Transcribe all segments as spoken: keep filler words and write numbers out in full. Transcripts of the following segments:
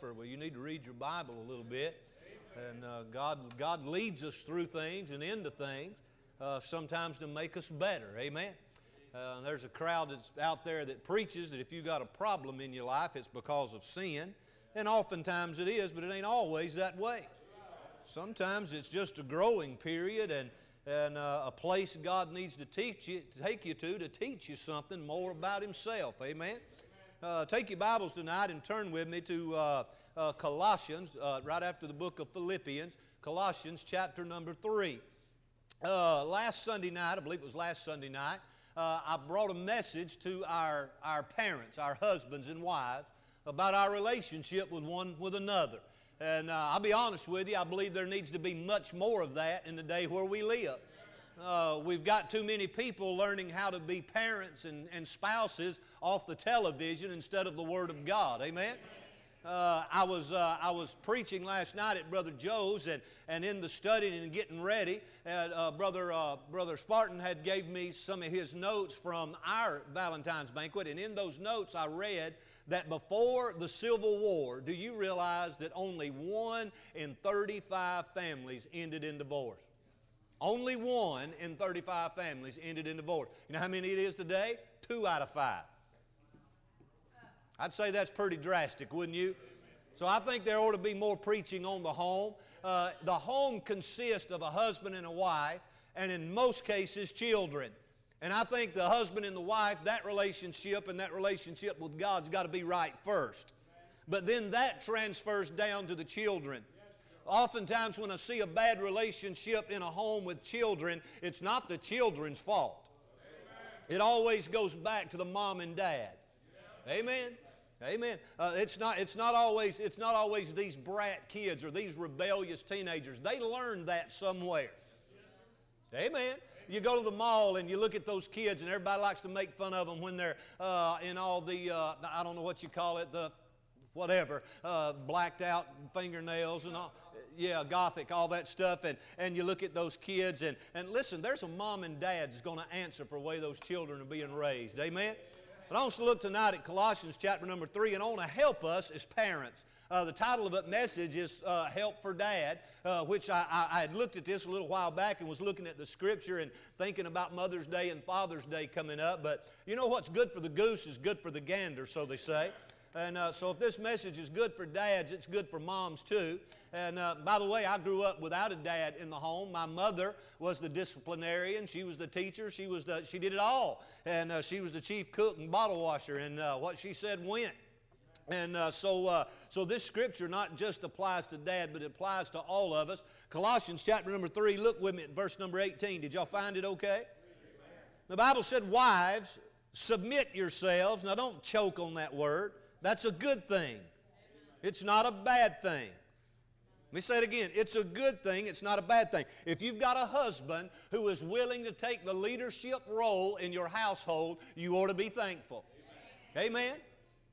suffer, well, you need to read your Bible a little bit. And uh, God, God leads us through things and into things, uh, sometimes to make us better. Amen. Uh, there's a crowd that's out there that preaches that if you got a problem in your life, it's because of sin. And oftentimes it is, but it ain't always that way. Sometimes it's just a growing period and, and uh, a place God needs to teach you, to take you to to teach you something more about Himself. Amen. Uh, take your Bibles tonight and turn with me to uh, uh, Colossians, uh, right after the book of Philippians, Colossians chapter number three. Uh, last Sunday night, I believe it was last Sunday night, uh, I brought a message to our, our parents, our husbands and wives, about our relationship with one with another. And uh, I'll be honest with you, I believe there needs to be much more of that in the day where we live. Uh, we've got too many people learning how to be parents and, and spouses off the television instead of the Word of God. Amen? Uh, I was uh, I was preaching last night at Brother Joe's, and, and in the studying and getting ready, and, uh, Brother uh, Brother Spartan had gave me some of his notes from our Valentine's banquet, and in those notes I read that before the Civil War, do you realize that only one in thirty-five families ended in divorce? Only one in thirty-five families ended in divorce. You know how many it is today? Two out of five. I'd say that's pretty drastic, wouldn't you? So I think there ought to be more preaching on the home. Uh, the home consists of a husband and a wife, and in most cases, children. And I think the husband and the wife, that relationship and that relationship with God's got to be right first. But then that transfers down to the children. Oftentimes when I see a bad relationship in a home with children, it's not the children's fault. It always goes back to the mom and dad. Amen. Amen. Uh, it's not, it's not always, it's not always these brat kids or these rebellious teenagers. They learn that somewhere. Amen. You go to the mall and you look at those kids, and everybody likes to make fun of them when they're uh, in all the, uh, I don't know what you call it, the whatever, uh, blacked out fingernails and all. Yeah, gothic, all that stuff. And, and you look at those kids, and, and listen, there's a mom and dad that's going to answer for the way those children are being raised. Amen? But I want to look tonight at Colossians chapter number three, and I want to help us as parents. Uh, the title of that message is uh, Help for Dad, uh, which I, I, I had looked at this a little while back and was looking at the Scripture and thinking about Mother's Day and Father's Day coming up. But you know what's good for the goose is good for the gander, so they say. And uh, so if this message is good for dads, it's good for moms too. And uh, by the way, I grew up without a dad in the home. My mother was the disciplinarian. She was the teacher. She was the, she did it all. And uh, she was the chief cook and bottle washer. And uh, what she said went. And uh, so, uh, so this scripture not just applies to dad, but it applies to all of us. Colossians chapter number three, look with me at verse number eighteen. Did y'all find it okay? The Bible said, wives, submit yourselves. Now don't choke on that word. That's a good thing. It's not a bad thing. Let me say it again. It's a good thing. It's not a bad thing. If you've got a husband who is willing to take the leadership role in your household, you ought to be thankful. Amen? Amen?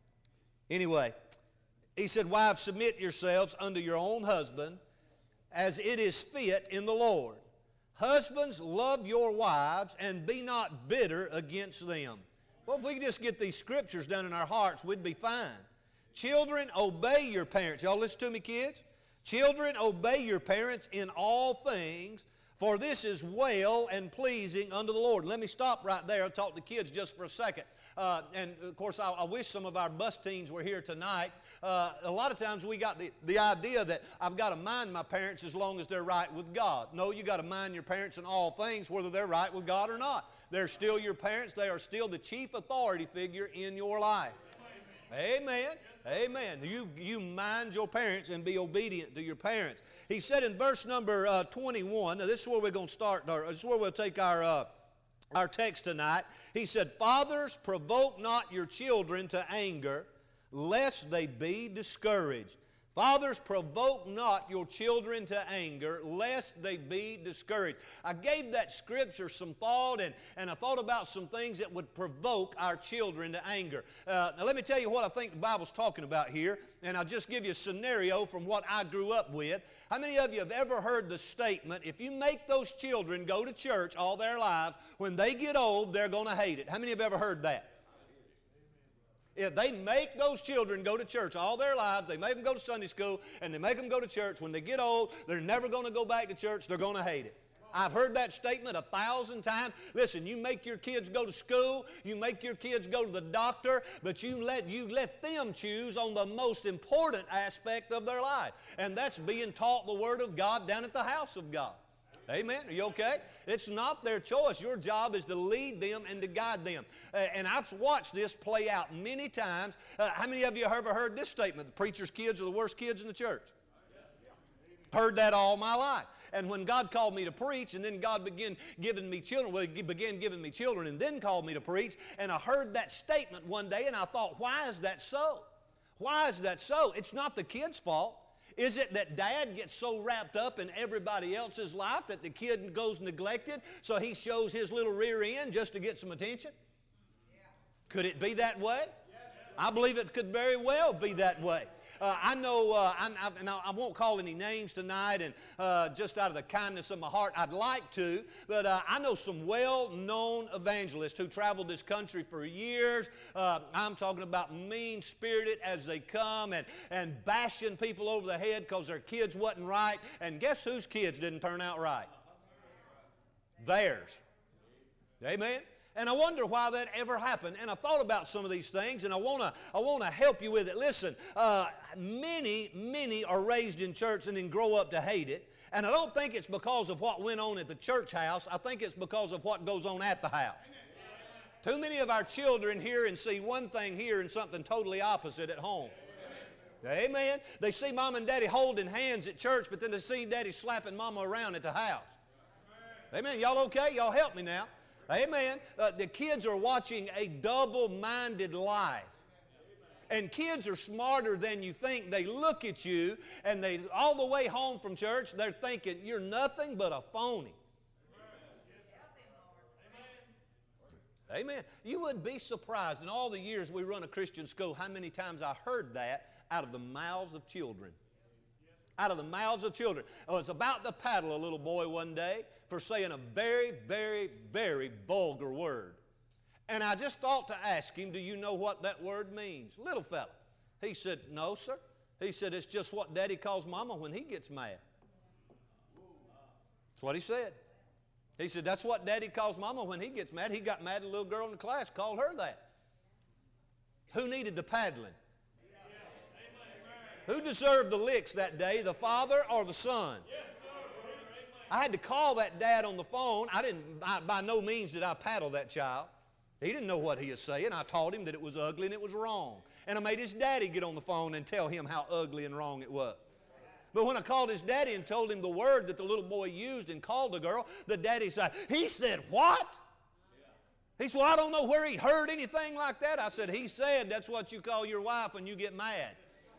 Anyway, he said, wives, submit yourselves unto your own husband as it is fit in the Lord. Husbands, love your wives and be not bitter against them. Well, if we could just get these scriptures down in our hearts, we'd be fine. Children, obey your parents. Y'all listen to me, kids? Children, obey your parents in all things, for this is well and pleasing unto the Lord. Let me stop right there and talk to kids just for a second. Uh, and, of course, I, I wish some of our bus teens were here tonight. Uh, a lot of times we got the, the idea that I've got to mind my parents as long as they're right with God. No, you got to mind your parents in all things, whether they're right with God or not. They're still your parents. They are still the chief authority figure in your life. Amen. Amen. You, you mind your parents and be obedient to your parents. He said in verse number uh, twenty-one, now this is where we're going to start, or this is where we'll take our, uh, our text tonight. He said, fathers, provoke not your children to anger, lest they be discouraged. Fathers, provoke not your children to anger, lest they be discouraged. I gave that scripture some thought, and, and I thought about some things that would provoke our children to anger. Uh, now let me tell you what I think the Bible's talking about here, and I'll just give you a scenario from what I grew up with. How many of you have ever heard the statement, if you make those children go to church all their lives, when they get old, they're going to hate it? How many have ever heard that? If they make those children go to church all their lives, they make them go to Sunday school, and they make them go to church, when they get old, they're never going to go back to church. They're going to hate it. I've heard that statement a thousand times. Listen, you make your kids go to school, you make your kids go to the doctor, but you let, you let them choose on the most important aspect of their life, and that's being taught the Word of God down at the house of God. Amen. Are you okay? It's not their choice. Your job is to lead them and to guide them. Uh, and I've watched this play out many times. Uh, how many of you have ever heard this statement? The preacher's kids are the worst kids in the church. Heard that all my life. And when God called me to preach, and then God began giving me children, well, He began giving me children and then called me to preach, and I heard that statement one day, and I thought, why is that so? Why is that so? It's not the kid's fault. Is it that dad gets so wrapped up in everybody else's life that the kid goes neglected, so he shows his little rear end just to get some attention? Could it be that way? I believe it could very well be that way. Uh, I know, uh, I, I, and I won't call any names tonight, and uh, just out of the kindness of my heart, I'd like to, but uh, I know some well-known evangelists who traveled this country for years. Uh, I'm talking about mean-spirited as they come and, and bashing people over the head because their kids wasn't right. And guess whose kids didn't turn out right? Theirs. Amen? And I wonder why that ever happened. And I thought about some of these things, and I want to I want to help you with it. Listen, uh, many, many are raised in church and then grow up to hate it. And I don't think it's because of what went on at the church house. I think it's because of what goes on at the house. Too many of our children hear and see one thing here and something totally opposite at home. Amen. They see mom and daddy holding hands at church, but then they see daddy slapping mama around at the house. Amen. Y'all okay? Y'all help me now. Amen. Uh, the kids are watching a double-minded life. And kids are smarter than you think. They look at you, and they all the way home from church, they're thinking, you're nothing but a phony. Amen. You would be surprised in all the years we run a Christian school how many times I heard that out of the mouths of children. Out of the mouths of children. I was about to paddle a little boy one day for saying a very, very, very vulgar word. And I just thought to ask him, do you know what that word means? Little fella. He said, no, sir. He said, it's just what Daddy calls Mama when he gets mad. That's what he said. He said, that's what Daddy calls Mama when he gets mad. He got mad at a little girl in the class, called her that. Who needed the paddling? Who deserved the licks that day, the father or the son? I had to call that dad on the phone. I didn't, I, by no means did I paddle that child. He didn't know what he was saying. I taught him that it was ugly and it was wrong. And I made his daddy get on the phone and tell him how ugly and wrong it was. But when I called his daddy and told him the word that the little boy used and called the girl, the daddy said, he said, what? He said, well, I don't know where he heard anything like that. I said, he said that's what you call your wife when you get mad.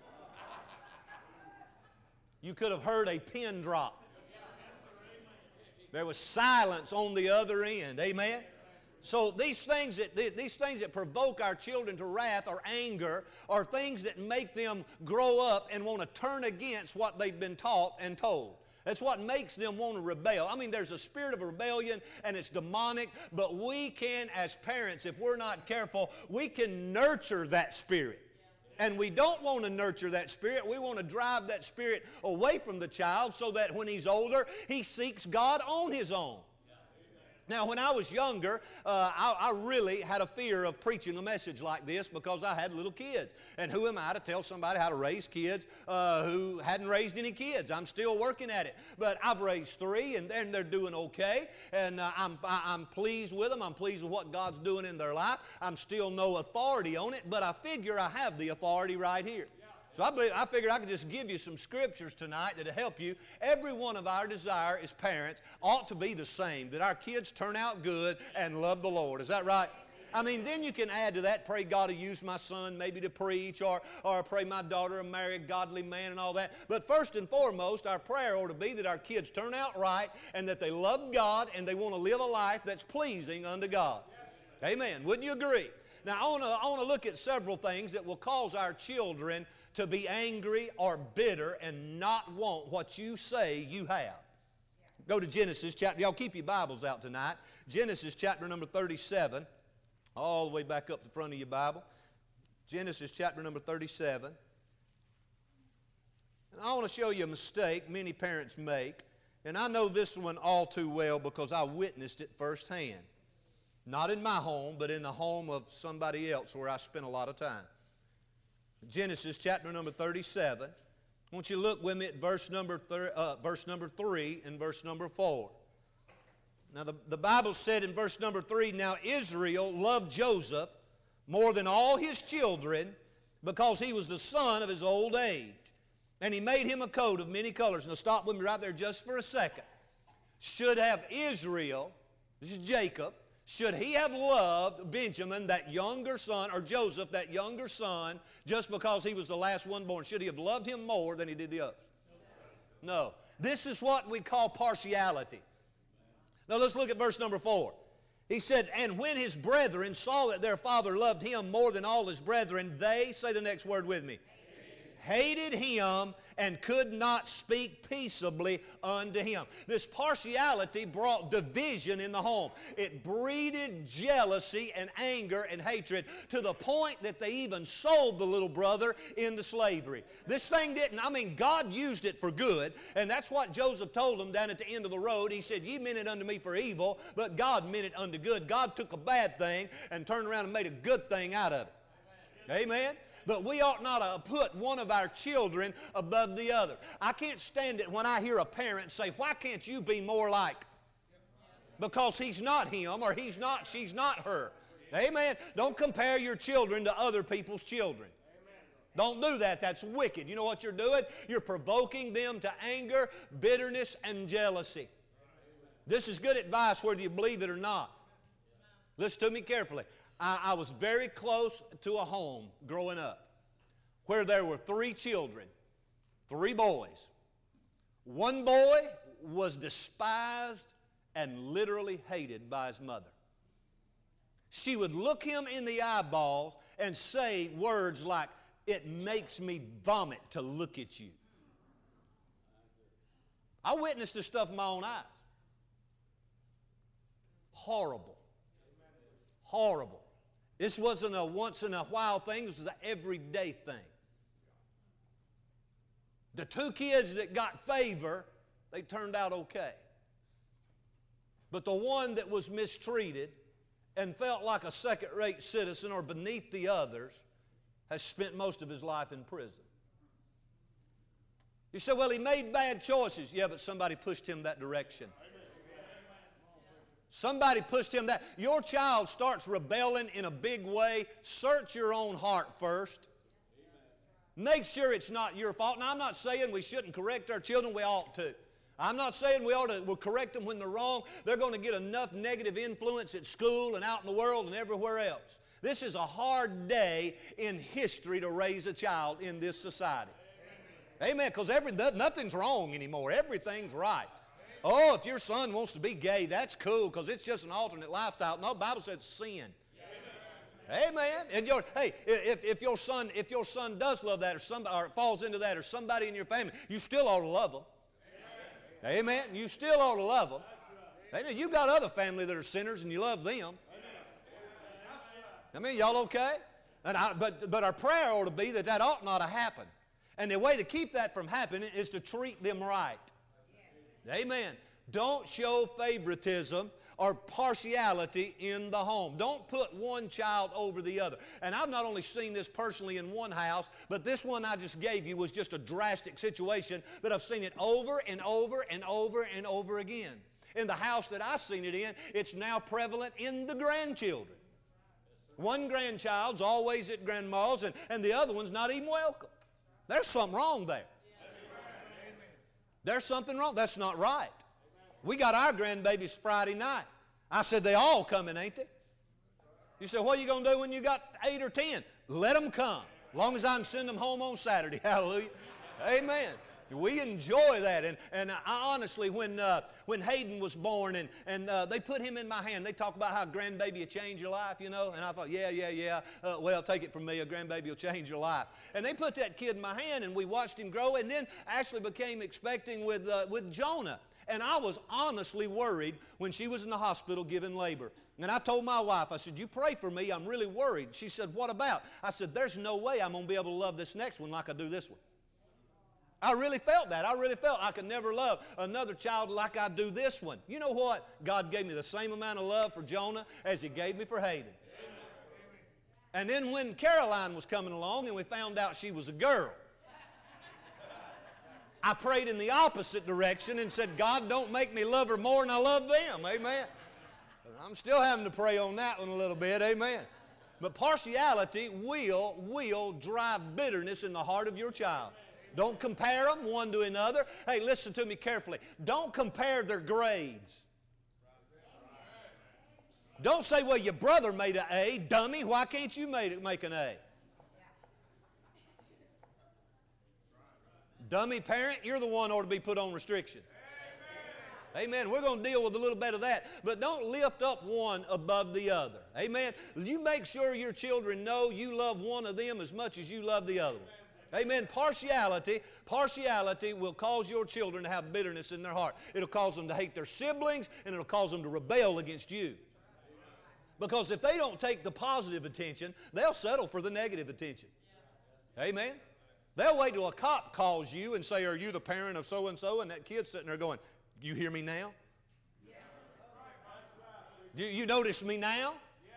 You could have heard a pin drop. There was silence on the other end. Amen? So these things that, these things that provoke our children to wrath or anger are things that make them grow up and want to turn against what they've been taught and told. That's what makes them want to rebel. I mean, there's a spirit of rebellion and it's demonic, but we can, as parents, if we're not careful, we can nurture that spirit. And we don't want to nurture that spirit. We want to drive that spirit away from the child so that when he's older, he seeks God on his own. Now, when I was younger, uh, I, I really had a fear of preaching a message like this because I had little kids. And who am I to tell somebody how to raise kids uh, who hadn't raised any kids? I'm still working at it. But I've raised three, and they're, and they're doing okay. And uh, I'm, I'm pleased with them. I'm pleased with what God's doing in their life. I'm still no authority on it, but I figure I have the authority right here. So I, believe, I figured I could just give you some scriptures tonight that'll help you. Every one of our desire as parents ought to be the same, that our kids turn out good and love the Lord. Is that right? I mean, then you can add to that, pray God to use my son maybe to preach, or, or pray my daughter to marry a godly man and all that. But first and foremost, our prayer ought to be that our kids turn out right and that they love God and they want to live a life that's pleasing unto God. Amen. Wouldn't you agree? Now, I want to I want to look at several things that will cause our children to be angry or bitter and not want what you say you have. Go to Genesis chapter. Y'all keep your Bibles out tonight. Genesis chapter number thirty-seven. All the way back up the front of your Bible. Genesis chapter number thirty-seven. And I want to show you a mistake many parents make. And I know this one all too well because I witnessed it firsthand. Not in my home, but in the home of somebody else where I spent a lot of time. Genesis chapter number thirty-seven. I want you to look with me at verse number, thir uh, verse number three and verse number four. Now the, the Bible said in verse number three, now Israel loved Joseph more than all his children because he was the son of his old age. And he made him a coat of many colors. Now stop with me right there just for a second. Should have Israel, this is Jacob, should he have loved Benjamin, that younger son, or Joseph, that younger son, just because he was the last one born? Should he have loved him more than he did the others? No. This is what we call partiality. Now let's look at verse number four. He said, and when his brethren saw that their father loved him more than all his brethren, they, say the next word with me, hated him and could not speak peaceably unto him. This partiality brought division in the home. It breeded jealousy and anger and hatred to the point that they even sold the little brother into slavery. This thing didn't, I mean, God used it for good, and that's what Joseph told them down at the end of the road. He said, ye meant it unto me for evil, but God meant it unto good. God took a bad thing and turned around and made a good thing out of it. Amen? Amen? But we ought not to put one of our children above the other. I can't stand it when I hear a parent say, why can't you be more like? Because he's not him or he's not, she's not her. Amen. Don't compare your children to other people's children. Don't do that. That's wicked. You know what you're doing? You're provoking them to anger, bitterness, and jealousy. This is good advice whether you believe it or not. Listen to me carefully. I, I was very close to a home growing up where there were three children, three boys. One boy was despised and literally hated by his mother. She would look him in the eyeballs and say words like, it makes me vomit to look at you. I witnessed this stuff in my own eyes. Horrible. Horrible. This wasn't a once in a while thing. This was an everyday thing. The two kids that got favor, they turned out okay. But the one that was mistreated and felt like a second-rate citizen or beneath the others has spent most of his life in prison. You say, well, he made bad choices. Yeah, but somebody pushed him that direction. Somebody pushed him that. Your child starts rebelling in a big way. Search your own heart first. Make sure it's not your fault. Now, I'm not saying we shouldn't correct our children. We ought to. I'm not saying we ought to we'll correct them when they're wrong. They're going to get enough negative influence at school and out in the world and everywhere else. This is a hard day in history to raise a child in this society. Amen. Because every nothing's wrong anymore. Everything's right. Oh, if your son wants to be gay, that's cool because it's just an alternate lifestyle. No, the Bible says sin. Amen. Amen. And your, hey, if, if your son if your son does love that or somebody or falls into that or somebody in your family, you still ought to love them. Amen. Amen. You still ought to love them. Right. Amen. You got other family that are sinners and you love them. I mean, y'all okay? And I, but but our prayer ought to be that that ought not to happen. And the way to keep that from happening is to treat them right. Amen. Don't show favoritism or partiality in the home. Don't put one child over the other. And I've not only seen this personally in one house, but this one I just gave you was just a drastic situation, but I've seen it over and over and over and over again. In the house that I've seen it in, it's now prevalent in the grandchildren. One grandchild's always at grandma's and, and the other one's not even welcome. There's something wrong there. There's something wrong. That's not right. We got our grandbabies Friday night. I said, they all coming, ain't they? You said, what are you going to do when you got eight or ten? Let them come. As long as I can send them home on Saturday. Hallelujah. Amen. We enjoy that. And, and I honestly, when, uh, when Hayden was born and, and uh, they put him in my hand, they talk about how a grandbaby will change your life, you know. And I thought, yeah, yeah, yeah. Uh, well, take it from me, a grandbaby will change your life. And they put that kid in my hand and we watched him grow and then actually became expecting with, uh, with Jonah. And I was honestly worried when she was in the hospital giving labor. And I told my wife, I said, you pray for me, I'm really worried. She said, what about? I said, there's no way I'm going to be able to love this next one like I do this one. I really felt that. I really felt I could never love another child like I do this one. You know what? God gave me the same amount of love for Jonah as He gave me for Hayden. And then when Caroline was coming along and we found out she was a girl, I prayed in the opposite direction and said, God, don't make me love her more than I love them. Amen. I'm still having to pray on that one a little bit. Amen. But partiality will, will drive bitterness in the heart of your child. Don't compare them one to another. Hey, listen to me carefully. Don't compare their grades. Don't say, well, your brother made an A. Dummy, why can't you make, make an A? Dummy parent, you're the one who ought to be put on restriction. Amen. We're going to deal with a little bit of that. But don't lift up one above the other. Amen. You make sure your children know you love one of them as much as you love the other one. Amen. Partiality, partiality will cause your children to have bitterness in their heart. It'll cause them to hate their siblings, and it'll cause them to rebel against you. Because if they don't take the positive attention, they'll settle for the negative attention. Amen. They'll wait till a cop calls you and say, are you the parent of so-and-so? And that kid's sitting there going, you hear me now? Do you notice me now?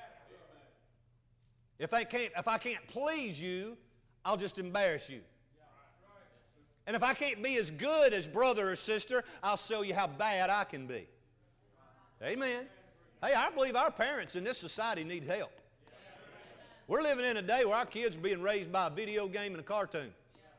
If I can't, if I can't please you, I'll just embarrass you. And if I can't be as good as brother or sister, I'll show you how bad I can be. Amen. Hey, I believe our parents in this society need help. We're living in a day where our kids are being raised by a video game and a cartoon.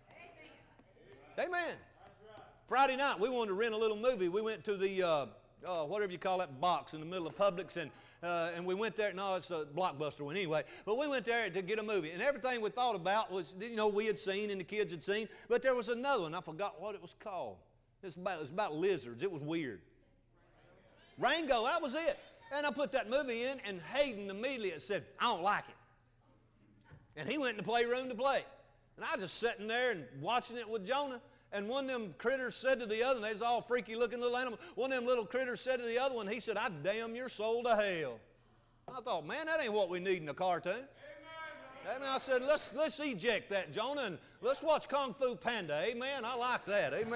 Amen. Friday night, we wanted to rent a little movie. We went to the, uh, uh, whatever you call that box in the middle of Publix, and, uh, and we went there. No, it's a Blockbuster one anyway. But we went there to get a movie. And everything we thought about was, you know, we had seen and the kids had seen. But there was another one. I forgot what it was called. It was about, it was about lizards. It was weird. Rango, that was it. And I put that movie in, and Hayden immediately said, I don't like it. And he went in the playroom to play. And I was just sitting there and watching it with Jonah. And one of them critters said to the other, and they was all freaky looking little animals. One of them little critters said to the other one, he said, I damn your soul to hell. I thought, man, that ain't what we need in a cartoon. Amen. Amen. I said, let's, let's eject that, Jonah, and let's watch Kung Fu Panda. Amen. I like that. Amen.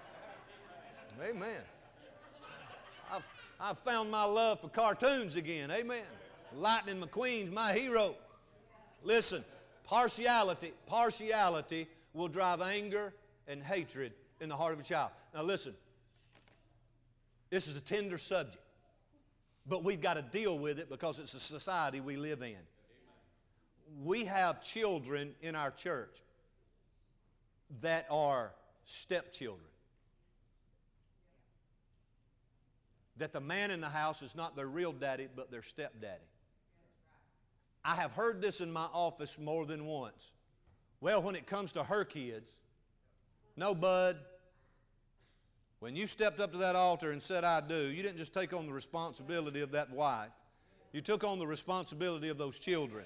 Amen. I've, I've found my love for cartoons again. Amen. Lightning McQueen's my hero. Listen, partiality, partiality will drive anger and hatred in the heart of a child. Now listen, this is a tender subject, but we've got to deal with it because it's a society we live in. We have children in our church that are stepchildren. That the man in the house is not their real daddy, but their stepdaddy. I have heard this in my office more than once. Well, when it comes to her kids, no, bud, when you stepped up to that altar and said, I do, you didn't just take on the responsibility of that wife. You took on the responsibility of those children.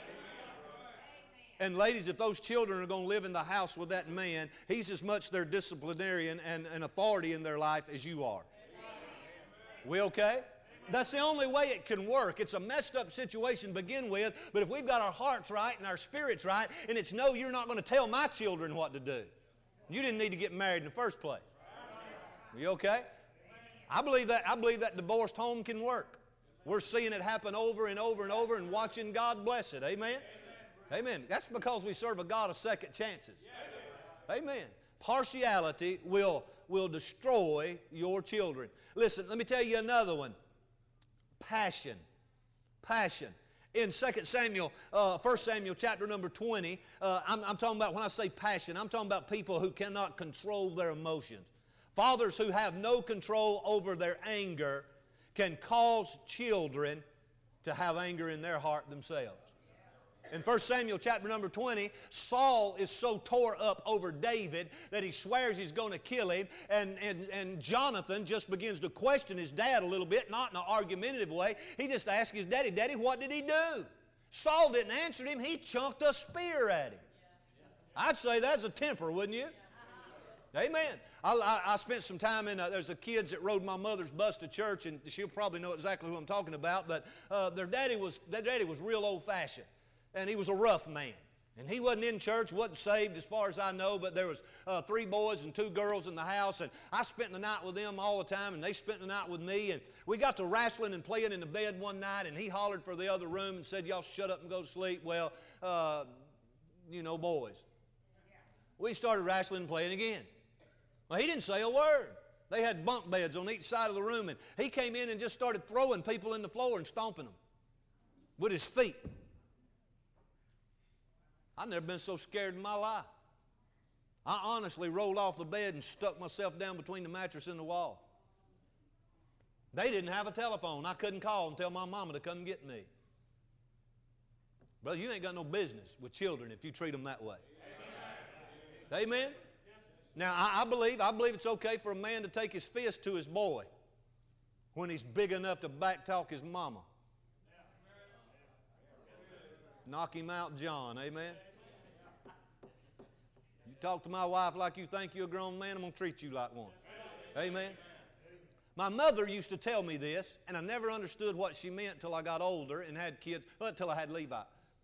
And ladies, if those children are going to live in the house with that man, he's as much their disciplinarian and, and authority in their life as you are. We okay? That's the only way it can work. It's a messed up situation to begin with, but if we've got our hearts right and our spirits right, and it's no, you're not going to tell my children what to do. You didn't need to get married in the first place. You okay? I believe that, I believe that divorced home can work. We're seeing it happen over and over and over and watching God bless it. Amen? Amen. That's because we serve a God of second chances. Amen. Partiality will, will destroy your children. Listen, let me tell you another one. Passion. Passion. In Second Samuel, uh, First Samuel chapter number twenty, uh, I'm, I'm talking about, when I say passion, I'm talking about people who cannot control their emotions. Fathers who have no control over their anger can cause children to have anger in their heart themselves. In First Samuel chapter number twenty, Saul is so tore up over David that he swears he's going to kill him, and, and, and Jonathan just begins to question his dad a little bit, not in an argumentative way. He just asks his daddy, Daddy, what did he do? Saul didn't answer him. He chunked a spear at him. I'd say that's a temper, wouldn't you? Amen. I, I, I spent some time in, uh, there's a kids that rode my mother's bus to church, and she'll probably know exactly who I'm talking about, but uh, their daddy was, their daddy was real old-fashioned, and he was a rough man. And he wasn't in church, wasn't saved as far as I know, but there was uh, three boys and two girls in the house, and I spent the night with them all the time, and they spent the night with me, and we got to wrestling and playing in the bed one night, and he hollered for the other room and said, y'all shut up and go to sleep. Well, uh, you know, boys. We started wrestling and playing again. Well, he didn't say a word. They had bunk beds on each side of the room, and he came in and just started throwing people in the floor and stomping them with his feet. I've never been so scared in my life. I honestly rolled off the bed and stuck myself down between the mattress and the wall. They didn't have a telephone. I couldn't call and tell my mama to come get me. Brother, you ain't got no business with children if you treat them that way. Amen? Amen? Now, I, I believe, I believe it's okay for a man to take his fist to his boy when he's big enough to backtalk his mama. Knock him out, John. Amen? You talk to my wife like you think you're a grown man, I'm going to treat you like one. Amen? My mother used to tell me this, and I never understood what she meant until I got older and had kids, well, until I had Levi.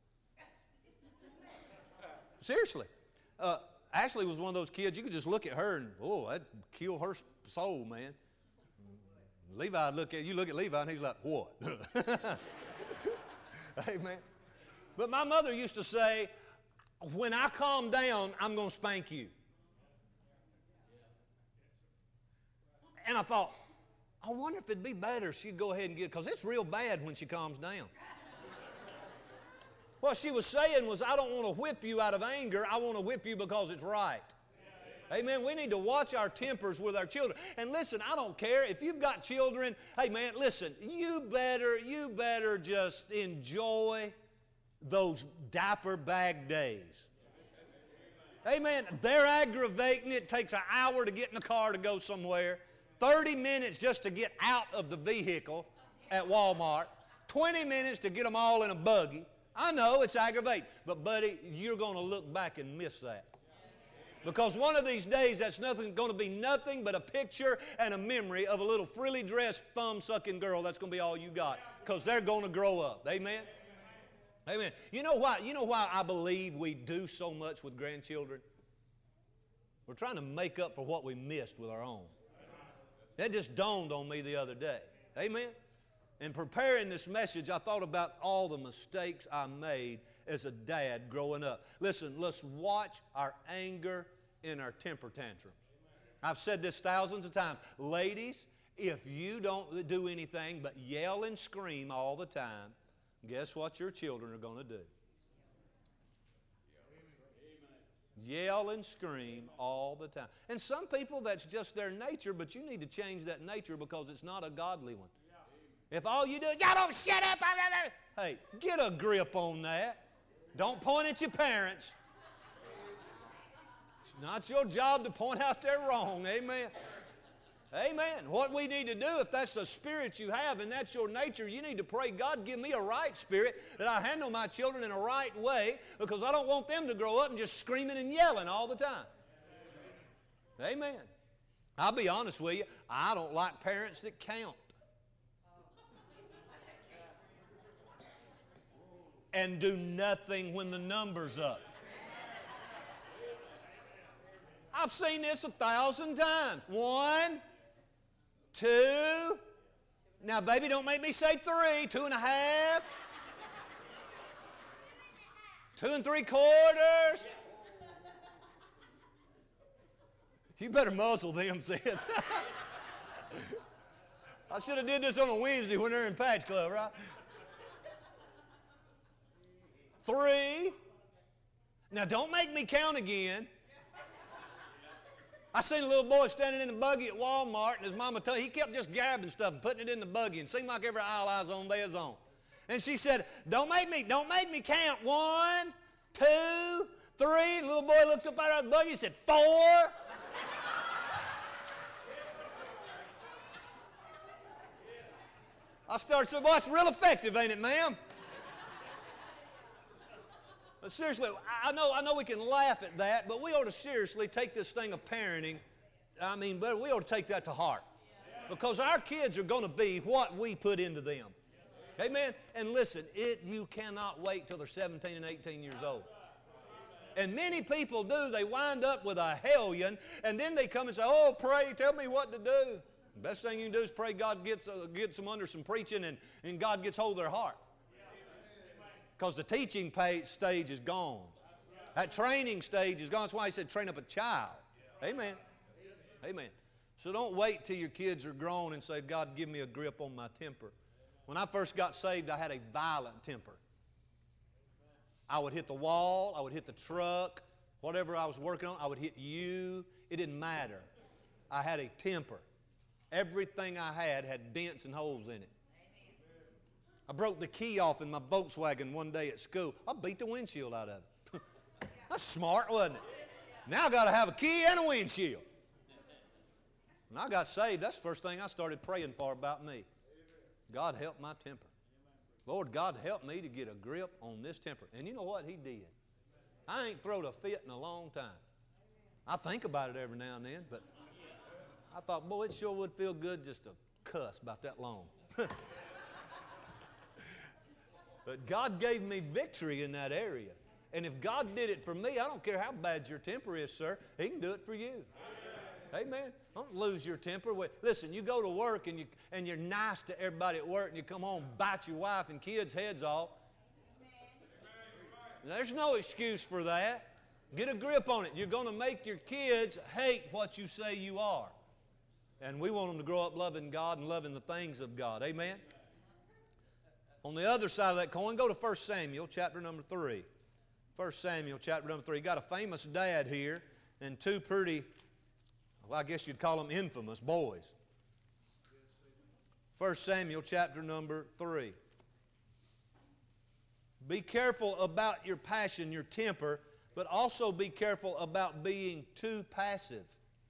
Seriously. Uh, Ashley was one of those kids, you could just look at her and, oh, that'd kill her soul, man. Levi, look at you look at Levi, and he's like, what? Amen. But my mother used to say, when I calm down, I'm going to spank you. And I thought, I wonder if it'd be better if she'd go ahead and get it, because it's real bad when she calms down. What she was saying was, I don't want to whip you out of anger. I want to whip you because it's right. Amen. We need to watch our tempers with our children. And listen, I don't care if you've got children. Hey, man, listen, you better, you better just enjoy those diaper bag days. Amen. They're aggravating. It takes an hour to get in the car to go somewhere. thirty minutes just to get out of the vehicle at Walmart. twenty minutes to get them all in a buggy. I know it's aggravating, but buddy, you're going to look back and miss that. Because one of these days, that's nothing, going to be nothing but a picture and a memory of a little frilly dressed, thumb-sucking girl. That's going to be all you got, because they're going to grow up. Amen? Amen. You know why? You know why I believe we do so much with grandchildren? We're trying to make up for what we missed with our own. That just dawned on me the other day. Amen? In preparing this message, I thought about all the mistakes I made as a dad growing up. Listen, let's watch our anger and our temper tantrums. I've said this thousands of times. Ladies, if you don't do anything but yell and scream all the time, guess what your children are going to do? Yell and scream all the time. And some people, that's just their nature, but you need to change that nature because it's not a godly one. If all you do is, y'all don't shut up. Hey, get a grip on that. Don't point at your parents. It's not your job to point out they're wrong. Amen. Amen. What we need to do, if that's the spirit you have and that's your nature, you need to pray, God, give me a right spirit that I handle my children in a right way, because I don't want them to grow up and just screaming and yelling all the time. Amen. I'll be honest with you, I don't like parents that count. And do nothing when the number's up. I've seen this a thousand times. One, two. Now, baby, don't make me say three. Two and a half. Two and three quarters. You better muzzle them, sis. I should have did this on a Wednesday when they're in Patch Club, right? Three. Now, don't make me count again. I seen a little boy standing in the buggy at Walmart, and his mama told he kept just grabbing stuff and putting it in the buggy, and seemed like every aisle I was on, they was on. And she said, don't make me, don't make me count. One, two, three. And the little boy looked up out of the buggy and said, four. I started saying, well, it's real effective, ain't it, ma'am? But seriously, I know, I know we can laugh at that, but we ought to seriously take this thing of parenting. I mean, but we ought to take that to heart. Because our kids are going to be what we put into them. Amen? And listen, it, you cannot wait till they're seventeen and eighteen years old. And many people do. They wind up with a hellion, and then they come and say, oh, pray, tell me what to do. The best thing you can do is pray God gets, uh, gets them under some preaching, and, and God gets hold of their heart. Because the teaching page, stage is gone. That training stage is gone. That's why he said train up a child. Amen. Amen. So don't wait till your kids are grown and say, God, give me a grip on my temper. When I first got saved, I had a violent temper. I would hit the wall. I would hit the truck. Whatever I was working on, I would hit you. It didn't matter. I had a temper. Everything I had had dents and holes in it. I broke the key off in my Volkswagen one day at school. I beat the windshield out of it. That's smart, wasn't it? Now I got to have a key and a windshield. When I got saved, that's the first thing I started praying for about me. God help my temper. Lord, God help me to get a grip on this temper. And you know what? He did. I ain't throwed a fit in a long time. I think about it every now and then, but I thought, boy, it sure would feel good just to cuss about that long. But God gave me victory in that area. And if God did it for me, I don't care how bad your temper is, sir. He can do it for you. Amen. Don't lose your temper. Listen, you go to work and, you, and you're nice to everybody at work, and you come home and bite your wife and kids' heads off. There's no excuse for that. Get a grip on it. You're going to make your kids hate what you say you are. And we want them to grow up loving God and loving the things of God. Amen. On the other side of that coin, go to First Samuel chapter number three. First Samuel chapter number three. Got a famous dad here and two pretty, well, I guess you'd call them infamous boys. First Samuel chapter number three. Be careful about your passion, your temper, but also be careful about being too passive.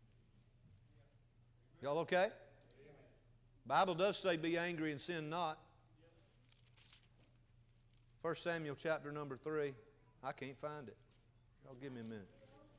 Y'all okay? The Bible does say be angry and sin not. First Samuel chapter number three. I can't find it. Y'all give me a minute.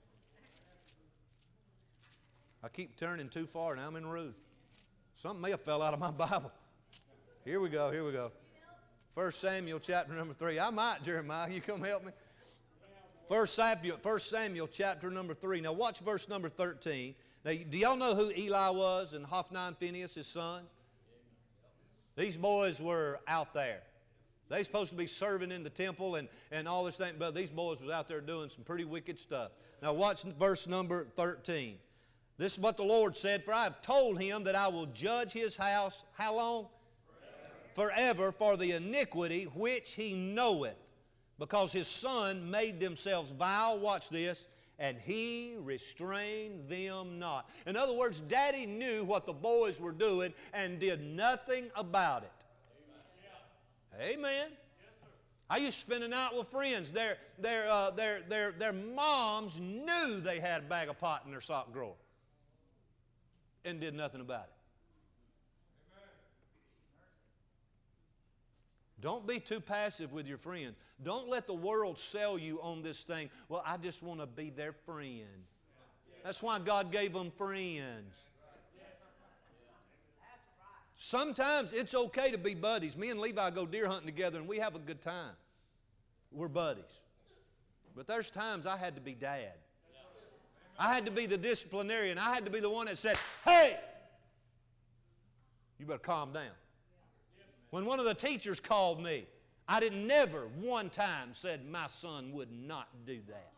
I keep turning too far, and I'm in Ruth. Something may have fell out of my Bible. Here we go, here we go. First Samuel chapter number three. I might, Jeremiah. You come help me. First Samuel, First Samuel chapter number three. Now watch verse number thirteen. Now, do y'all know who Eli was and Hophni and Phinehas, his sons? These boys were out there. They supposed to be serving in the temple and, and all this thing, but these boys was out there doing some pretty wicked stuff. Now watch verse number thirteen. This is what the Lord said, for I have told him that I will judge his house, how long? Forever. Forever for the iniquity which he knoweth, because his son made themselves vile, watch this, and he restrained them not. In other words, Daddy knew what the boys were doing and did nothing about it. Amen. Amen. Yes, I used to spend a night with friends. Their, their, uh, their, their, their moms knew they had a bag of pot in their sock drawer and did nothing about it. Don't be too passive with your friends. Don't let the world sell you on this thing. Well, I just want to be their friend. That's why God gave them friends. Sometimes it's okay to be buddies. Me and Levi go deer hunting together and we have a good time. We're buddies. But there's times I had to be dad. I had to be the disciplinarian. I had to be the one that said, hey, you better calm down. When one of the teachers called me, I didn't never one time said my son would not do that.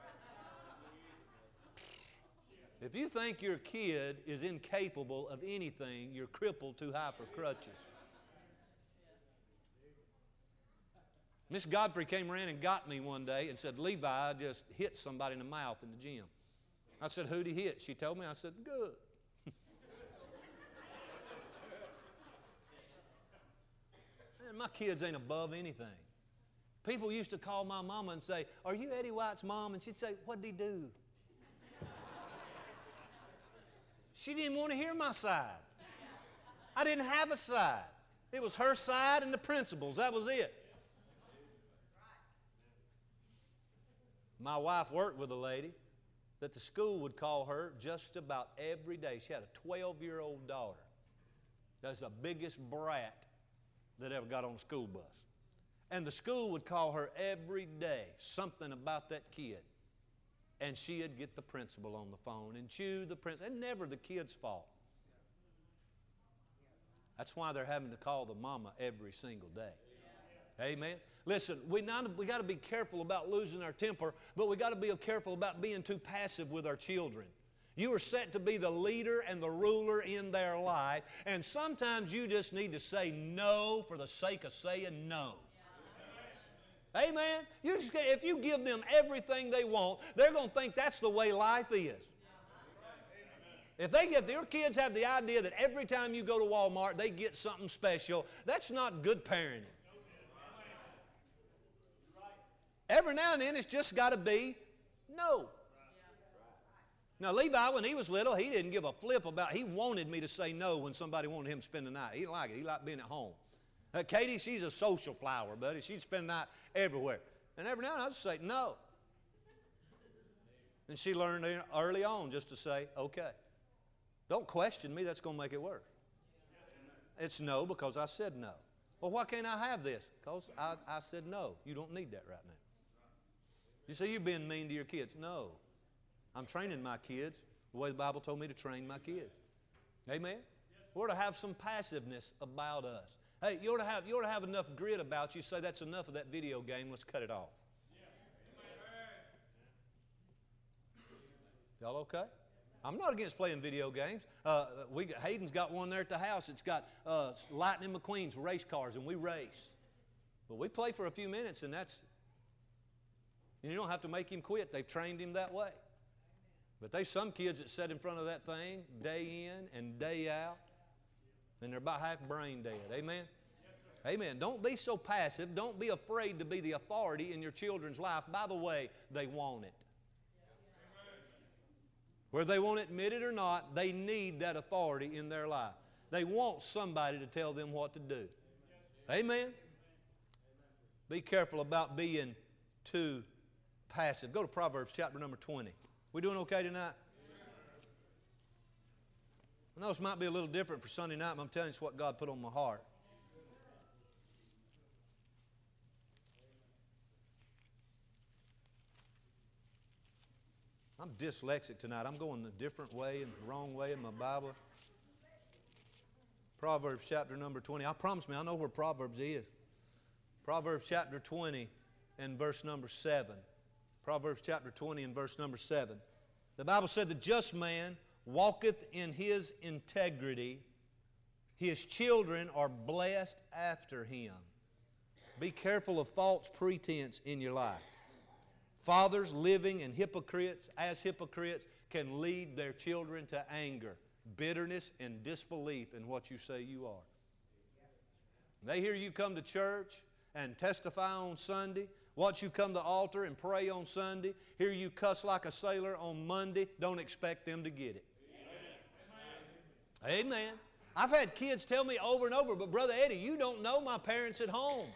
If you think your kid is incapable of anything, you're crippled too high for crutches. Miss Godfrey came around and got me one day and said, Levi just hit somebody in the mouth in the gym. I said, who'd he hit? She told me. I said, good. Man, my kids ain't above anything. People used to call my mama and say, are you Eddie White's mom? And she'd say, what'd he do? She didn't want to hear my side. I didn't have a side. It was her side and the principal's. That was it. My wife worked with a lady that the school would call her just about every day. She had a twelve-year-old daughter. That's the biggest brat that ever got on a school bus. And the school would call her every day, something about that kid. And she'd get the principal on the phone and chew the principal. And never the kid's fault. That's why they're having to call the mama every single day. Amen. Listen, we not, we got to be careful about losing our temper, but we got to be careful about being too passive with our children. You are set to be the leader and the ruler in their life, and sometimes you just need to say no for the sake of saying no. Amen. You just, if you give them everything they want, they're going to think that's the way life is. If they get, their kids have the idea that every time you go to Walmart they get something special, that's not good parenting. Every now and then it's just got to be no. Now Levi, when he was little, he didn't give a flip about, he wanted me to say no when somebody wanted him to spend the night. He didn't like it. He liked being at home. Uh, Katie, she's a social flower, buddy. She'd spend the night everywhere. And every now and then I'd just say no. And she learned early on just to say, okay. Don't question me, that's going to make it worse. It's no because I said no. Well, why can't I have this? Because I, I said no. You don't need that right now. You say you're being mean to your kids. No. I'm training my kids the way the Bible told me to train my kids. Amen? We ought to have some passiveness about us. Hey, you ought to have, you ought to have enough grit about you. Say that's enough of that video game. Let's cut it off. Y'all okay? I'm not against playing video games. Uh, we got, Hayden's got one there at the house. It's got uh, Lightning McQueen's race cars, and we race. But we play for a few minutes, and that's... And you don't have to make him quit. They've trained him that way. But there's some kids that sit in front of that thing day in and day out, and they're about half brain dead. Amen? Yes, amen. Don't be so passive. Don't be afraid to be the authority in your children's life. By the way, they want it. Whether they won't admit it or not, they need that authority in their life. They want somebody to tell them what to do. Amen? Be careful about being too passive. Go to Proverbs chapter number twenty. We doing okay tonight? I know this might be a little different for Sunday night, but I'm telling you what God put on my heart. I'm dyslexic tonight. I'm going a different way and the wrong way in my Bible. Proverbs chapter number twenty. I promise me I know where Proverbs is. Proverbs chapter twenty and verse number seven. Proverbs chapter twenty and verse number seven. The Bible said, the just man walketh in his integrity. His children are blessed after him. Be careful of false pretense in your life. Fathers living in hypocrites, as hypocrites, can lead their children to anger, bitterness, and disbelief in what you say you are. They hear you come to church and testify on Sunday, watch you come to the altar and pray on Sunday, hear you cuss like a sailor on Monday, don't expect them to get it. Amen. Amen. I've had kids tell me over and over, but Brother Eddie, you don't know my parents at home.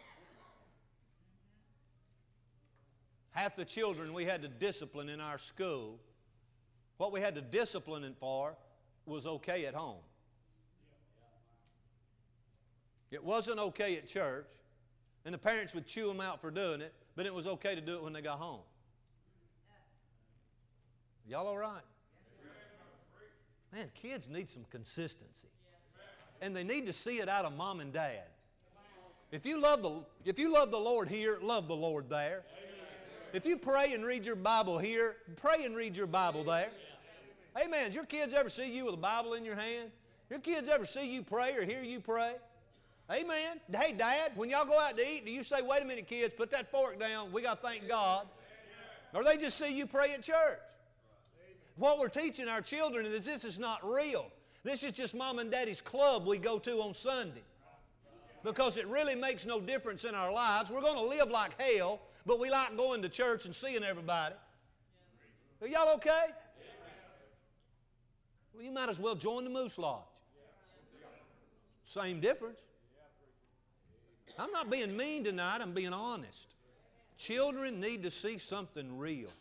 Half the children we had to discipline in our school, what we had to discipline them for was okay at home. It wasn't okay at church, and the parents would chew them out for doing it, but it was okay to do it when they got home. Y'all all right? Man, kids need some consistency. And they need to see it out of mom and dad. If you love the, if you love the Lord here, love the Lord there. If you pray and read your Bible here, pray and read your Bible there. Amen. Does your kids ever see you with a Bible in your hand? Your kids ever see you pray or hear you pray? Amen. Hey, Dad, when y'all go out to eat, do you say, wait a minute, kids, put that fork down. We got to thank God. Or they just see you pray at church. What we're teaching our children is this is not real. This is just Mom and Daddy's club we go to on Sunday. Because it really makes no difference in our lives. We're going to live like hell, but we like going to church and seeing everybody. Are y'all okay? Well, you might as well join the Moose Lodge. Same difference. I'm not being mean tonight, I'm being honest. Children need to see something real.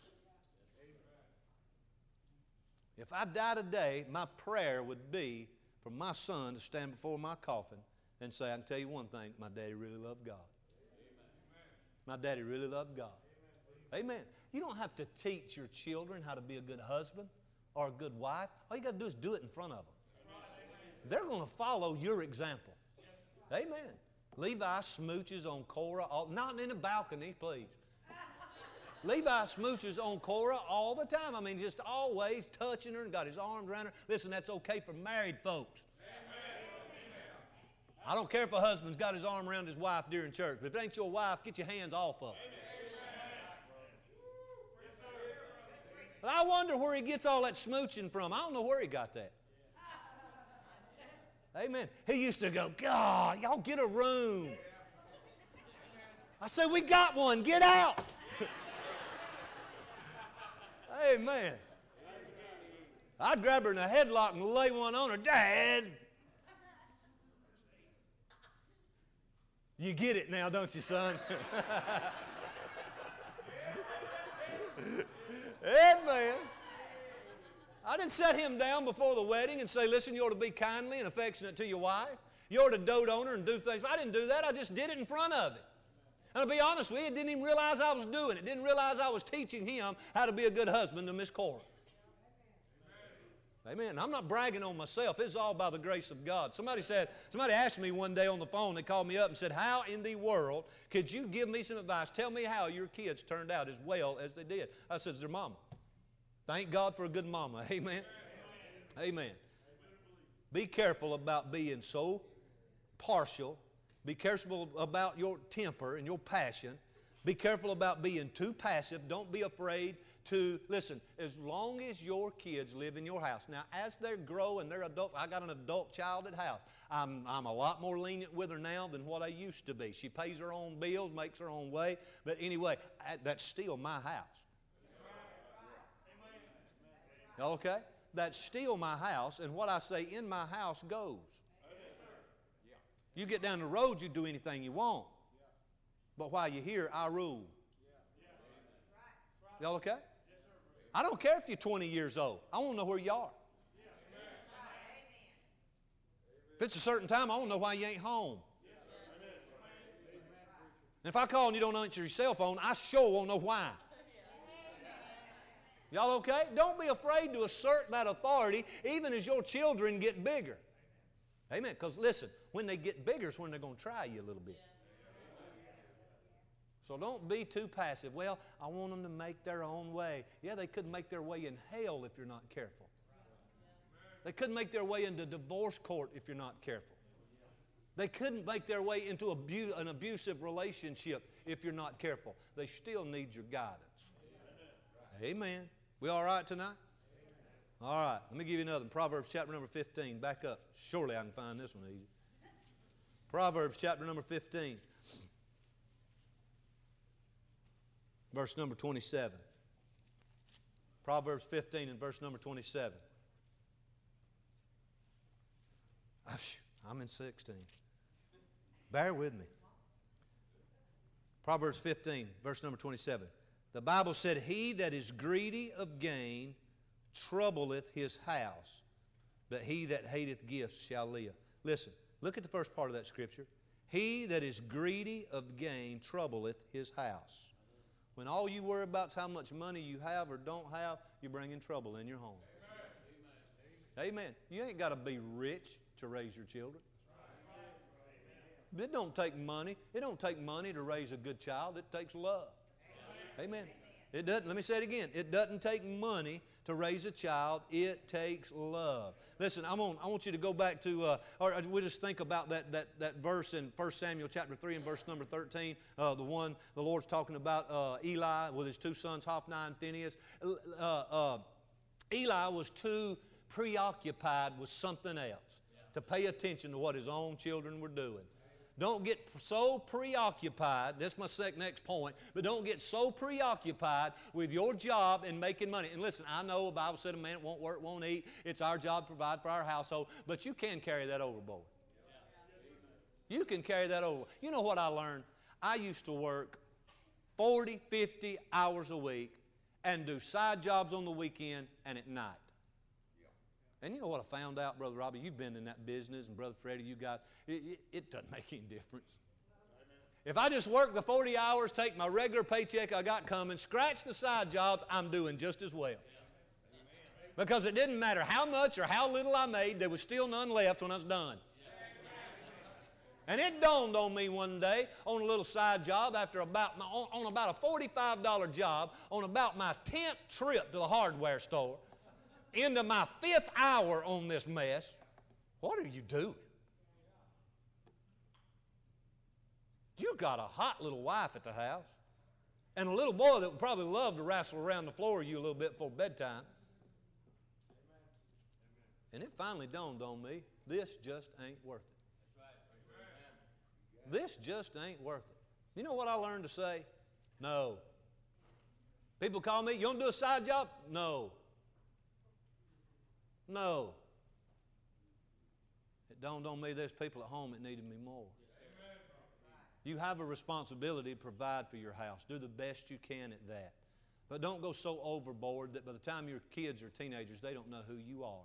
If I die today, my prayer would be for my son to stand before my coffin and say, I can tell you one thing, my daddy really loved God. My daddy really loved God. Amen. You don't have to teach your children how to be a good husband or a good wife. All you got to do is do it in front of them. They're going to follow your example. Amen. Levi smooches on Cora, all, not in the balcony, please. Levi smooches on Cora all the time. I mean, just always touching her and got his arms around her. Listen, that's okay for married folks. I don't care if a husband's got his arm around his wife during church, but if it ain't your wife, get your hands off of her. But I wonder where he gets all that smooching from. I don't know where he got that. Amen. He used to go, God, y'all get a room. I said, we got one. Get out. Amen. I'd grab her in a headlock and lay one on her. Dad. You get it now, don't you, son? Amen. I didn't set him down before the wedding and say, listen, you ought to be kindly and affectionate to your wife. You ought to dote on her and do things. I didn't do that. I just did it in front of him. And to be honest with you, I didn't even realize I was doing it. Didn't realize I was teaching him how to be a good husband to Miss Cora. Amen. I'm not bragging on myself. It's all by the grace of God. Somebody said, somebody asked me one day on the phone, they called me up and said, how in the world could you give me some advice? Tell me how your kids turned out as well as they did. I said, it's their mama. Thank God for a good mama. Amen. Amen. Be careful about being so partial. Be careful about your temper and your passion. Be careful about being too passive. Don't be afraid to, listen, as long as your kids live in your house. Now, as they grow and they're adult, I got an adult child at house. I'm, I'm a lot more lenient with her now than what I used to be. She pays her own bills, makes her own way. But anyway, that's still my house. Y'all okay? That's still my house, and what I say in my house goes. You get down the road, you do anything you want. But while you're here, I rule. Y'all okay? I don't care if you're twenty years old. I want to know where you are. If it's a certain time, I want to know why you ain't home. And if I call and you don't answer your cell phone, I sure won't know why. Y'all okay? Don't be afraid to assert that authority even as your children get bigger. Amen. Because listen, when they get bigger is when they're going to try you a little bit. So don't be too passive. Well, I want them to make their own way. Yeah, they could make their way in hell if you're not careful. They couldn't make their way into divorce court if you're not careful. They couldn't make their way into abu- an abusive relationship if you're not careful. They still need your guidance. Amen. We all right tonight? All right. Let me give you another one. Proverbs chapter number fifteen. Back up. Surely I can find this one easy. Proverbs chapter number fifteen. Verse number twenty-seven. Proverbs fifteen and verse number twenty-seven. I'm in sixteen. Bear with me. Proverbs fifteen, verse number twenty-seven. The Bible said, he that is greedy of gain troubleth his house, but he that hateth gifts shall live. Listen, look at the first part of that scripture. He that is greedy of gain troubleth his house. When all you worry about is how much money you have or don't have, you're bringing trouble in your home. Amen. Amen. You ain't got to be rich to raise your children. It don't take money. It don't take money to raise a good child. It takes love. Amen. It doesn't, let me say it again. It doesn't take money to raise a child. It takes love. Listen, I'm on, I want you to go back to, uh, or we just think about that, that, that verse in First Samuel chapter three and verse number thirteen, uh, the one the Lord's talking about uh, Eli with his two sons, Hophni and Phinehas. Uh, uh, Eli was too preoccupied with something else to pay attention to what his own children were doing. Don't get so preoccupied, this is my second next point, but don't get so preoccupied with your job and making money. And listen, I know the Bible said a man won't work, won't eat. It's our job to provide for our household, but you can carry that overboard. You can carry that over. You know what I learned? I used to work forty, fifty hours a week and do side jobs on the weekend and at night. And you know what I found out, Brother Robbie? You've been in that business, and Brother Freddie, you guys, it, it, it doesn't make any difference. If I just work the forty hours, take my regular paycheck I got coming, scratch the side jobs, I'm doing just as well. Because it didn't matter how much or how little I made, there was still none left when I was done. And it dawned on me one day on a little side job after about my, on, on about a forty-five dollar job on about my tenth trip to the hardware store, into my fifth hour on this mess. What are you doing? You got a hot little wife at the house and a little boy that would probably love to wrestle around the floor with you a little bit before bedtime. And it finally dawned on me, this just ain't worth it. This just ain't worth it. You know what I learned to say? No. People call me, you want to do a side job? No. No. It dawned on me there's people at home that needed me more. You have a responsibility to provide for your house. Do the best you can at that. But don't go so overboard that by the time your kids are teenagers, they don't know who you are.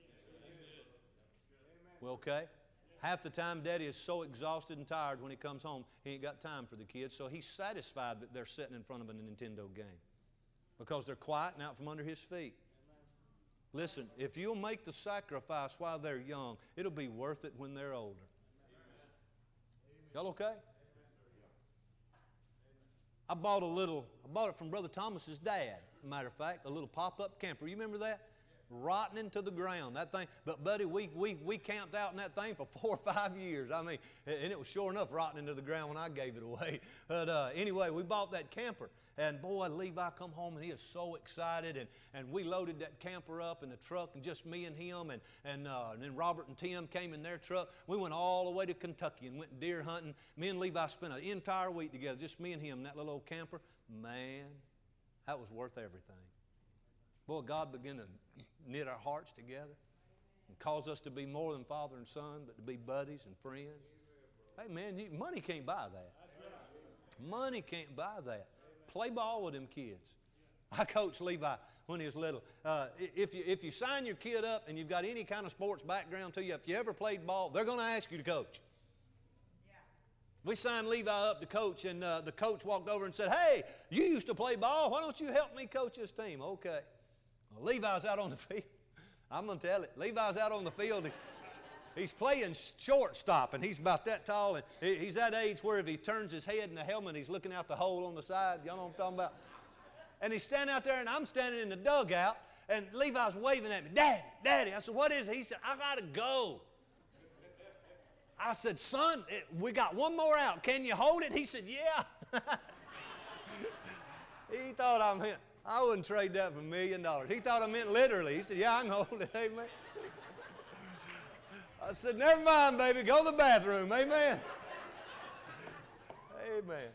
Well, okay? Half the time, Daddy is so exhausted and tired when he comes home, he ain't got time for the kids, so he's satisfied that they're sitting in front of a Nintendo game because they're quiet and out from under his feet. Listen, if you'll make the sacrifice while they're young, it'll be worth it when they're older. Y'all okay? I bought a little, I bought it from Brother Thomas's dad, as a matter of fact, a little pop-up camper. You remember that? Rotting into the ground, that thing. But, buddy, we, we, we camped out in that thing for four or five years. I mean, and it was sure enough rotting into the ground when I gave it away. But uh, anyway, we bought that camper. And, boy, Levi come home, and he is so excited. And, and we loaded that camper up in the truck, and just me and him. And, and, uh, and then Robert and Tim came in their truck. We went all the way to Kentucky and went deer hunting. Me and Levi spent an entire week together, just me and him in that little old camper. Man, that was worth everything. Boy, God began to knit our hearts together and cause us to be more than father and son, but to be buddies and friends. Hey, man, you, money can't buy that. Money can't buy that. Play ball with them kids. I coached Levi when he was little. Uh, if, you, if you sign your kid up and you've got any kind of sports background to you, if you ever played ball, they're going to ask you to coach. Yeah. We signed Levi up to coach, and uh, the coach walked over and said, hey, you used to play ball. Why don't you help me coach this team? Okay. Well, Levi's out on the field. I'm going to tell it. Levi's out on the field. He, he's playing shortstop, and he's about that tall. And he, he's that age where if he turns his head in the helmet, he's looking out the hole on the side. Y'all know what I'm talking about? And he's standing out there, and I'm standing in the dugout, and Levi's waving at me, Daddy, Daddy. I said, what is it? He said, I got to go. I said, son, it, we got one more out. Can you hold it? He said, yeah. He thought I meant, I wouldn't trade that for a million dollars. He thought I meant literally. He said, yeah, I can hold it. Amen. I said, never mind, baby. Go to the bathroom. Amen. Amen.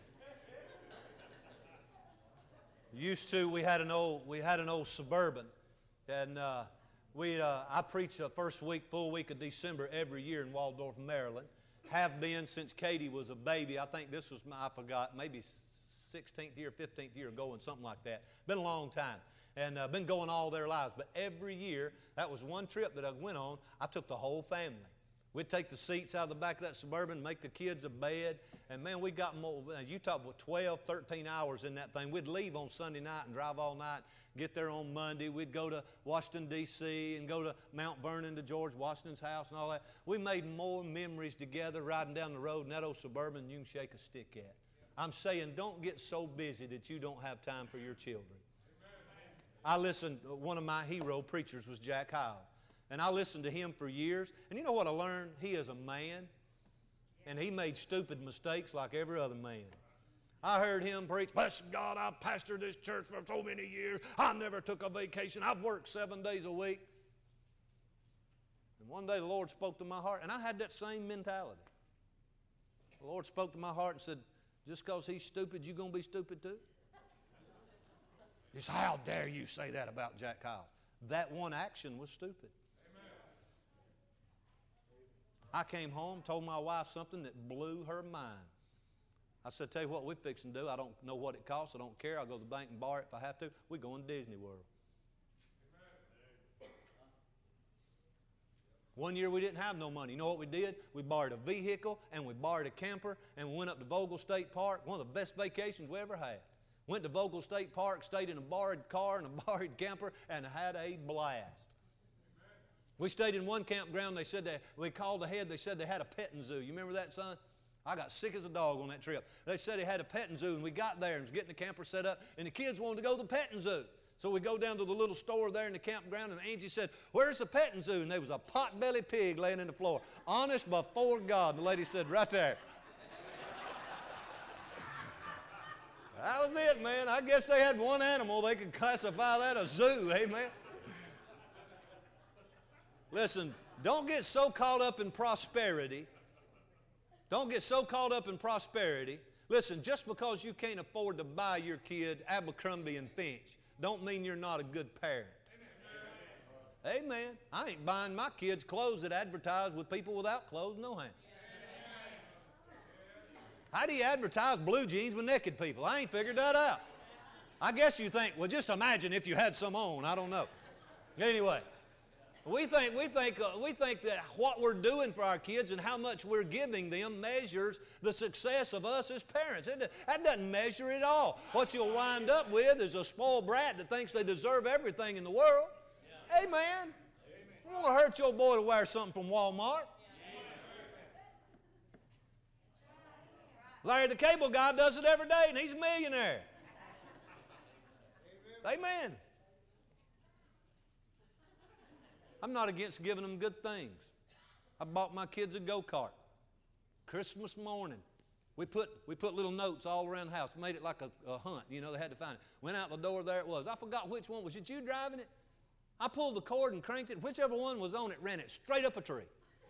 Used to, we had an old, we had an old Suburban, and uh, we, uh, I preach the first week, full week of December every year in Waldorf, Maryland. Have been since Katie was a baby. I think this was my, I forgot, maybe sixteenth year, fifteenth year going, something like that. Been a long time. And uh, been going all their lives. But every year, that was one trip that I went on, I took the whole family. We'd take the seats out of the back of that Suburban, make the kids a bed, and man, we got more, you talk about twelve, thirteen hours in that thing. We'd leave on Sunday night and drive all night, get there on Monday. We'd go to Washington, D C, and go to Mount Vernon to George Washington's house and all that. We made more memories together riding down the road in that old Suburban than you can shake a stick at. I'm saying don't get so busy that you don't have time for your children. I listened, one of my hero preachers was Jack Hyles. And I listened to him for years. And you know what I learned? He is a man. And he made stupid mistakes like every other man. I heard him preach, bless God, I've pastored this church for so many years. I never took a vacation. I've worked seven days a week. And one day the Lord spoke to my heart. And I had that same mentality. The Lord spoke to my heart and said, just because he's stupid, you're going to be stupid too? He said, how dare you say that about Jack Hyles? That one action was stupid. I came home, told my wife something that blew her mind. I said, tell you what we're fixing to do. I don't know what it costs. I don't care. I'll go to the bank and borrow it if I have to. We're going to Disney World. One year we didn't have no money. You know what we did? We borrowed a vehicle and we borrowed a camper and we went up to Vogel State Park, one of the best vacations we ever had. Went to Vogel State Park, stayed in a borrowed car and a borrowed camper, and had a blast. We stayed in one campground. They said they, we called ahead. They said they had a petting zoo. You remember that, son? I got sick as a dog on that trip. They said they had a petting zoo, and we got there and was getting the camper set up, and the kids wanted to go to the petting zoo. So we go down to the little store there in the campground, and Angie said, where's the petting zoo? And there was a pot-bellied pig laying in the floor. Honest before God, the lady said, right there. That was it, man. I guess they had one animal. They could classify that a zoo, amen? Listen, don't get so caught up in prosperity. Don't get so caught up in prosperity. Listen, just because you can't afford to buy your kid Abercrombie and Finch, don't mean you're not a good parent. Amen. Amen. I ain't buying my kids clothes that advertise with people without clothes, no hand. How do you advertise blue jeans with naked people? I ain't figured that out. I guess you think, well, just imagine if you had some on. I don't know. Anyway, we think, we think, uh, we think that what we're doing for our kids and how much we're giving them measures the success of us as parents. It, that doesn't measure it all. What you'll wind up with is a spoiled brat that thinks they deserve everything in the world. Yeah. Amen. Amen. You don't want to hurt your boy to wear something from Walmart. Larry the Cable Guy does it every day, and he's a millionaire. Amen. Amen. I'm not against giving them good things. I bought my kids a go-kart. Christmas morning, we put, we put little notes all around the house, made it like a, a hunt. You know, they had to find it. Went out the door, there it was. I forgot which one. Was it you driving it? I pulled the cord and cranked it. Whichever one was on it ran it straight up a tree.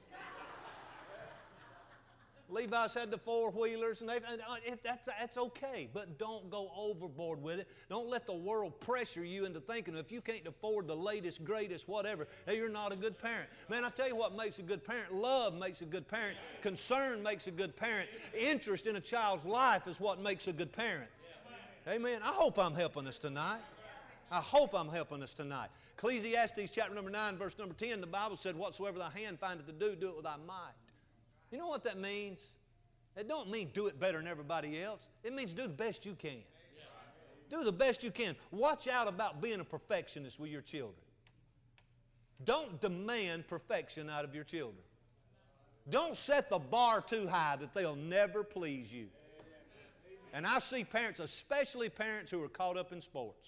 Levi's had the four-wheelers, and, and it, that's, that's okay, but don't go overboard with it. Don't let the world pressure you into thinking if you can't afford the latest, greatest, whatever, that you're not a good parent. Man, I tell you what makes a good parent. Love makes a good parent. Concern makes a good parent. Interest in a child's life is what makes a good parent. Amen. I hope I'm helping us tonight. I hope I'm helping us tonight. Ecclesiastes chapter number nine, verse number ten, the Bible said, whatsoever thy hand findeth to do, do it with thy might. You know what that means? It don't mean do it better than everybody else. It means do the best you can. Do the best you can. Watch out about being a perfectionist with your children. Don't demand perfection out of your children. Don't set the bar too high that they'll never please you. And I see parents, especially parents who are caught up in sports.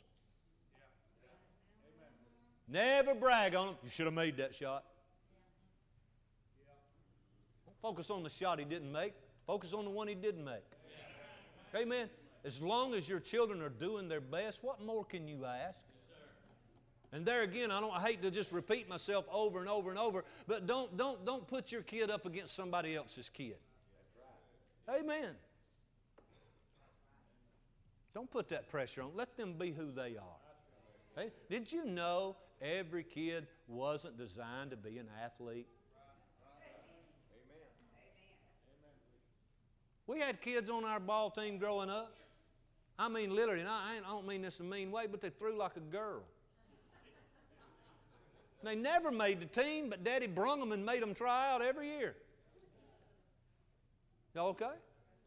Never brag on them. You should have made that shot. Focus on the shot he didn't make. Focus on the one he didn't make. Amen. As long as your children are doing their best, what more can you ask? And there again, I don't I hate to just repeat myself over and over and over, but don't, don't, don't put your kid up against somebody else's kid. Amen. Don't put that pressure on. Let them be who they are. Hey, did you know every kid wasn't designed to be an athlete? We had kids on our ball team growing up. I mean, literally, and I, I don't mean this in a mean way, but they threw like a girl. They never made the team, but Daddy brung them and made them try out every year. Y'all okay?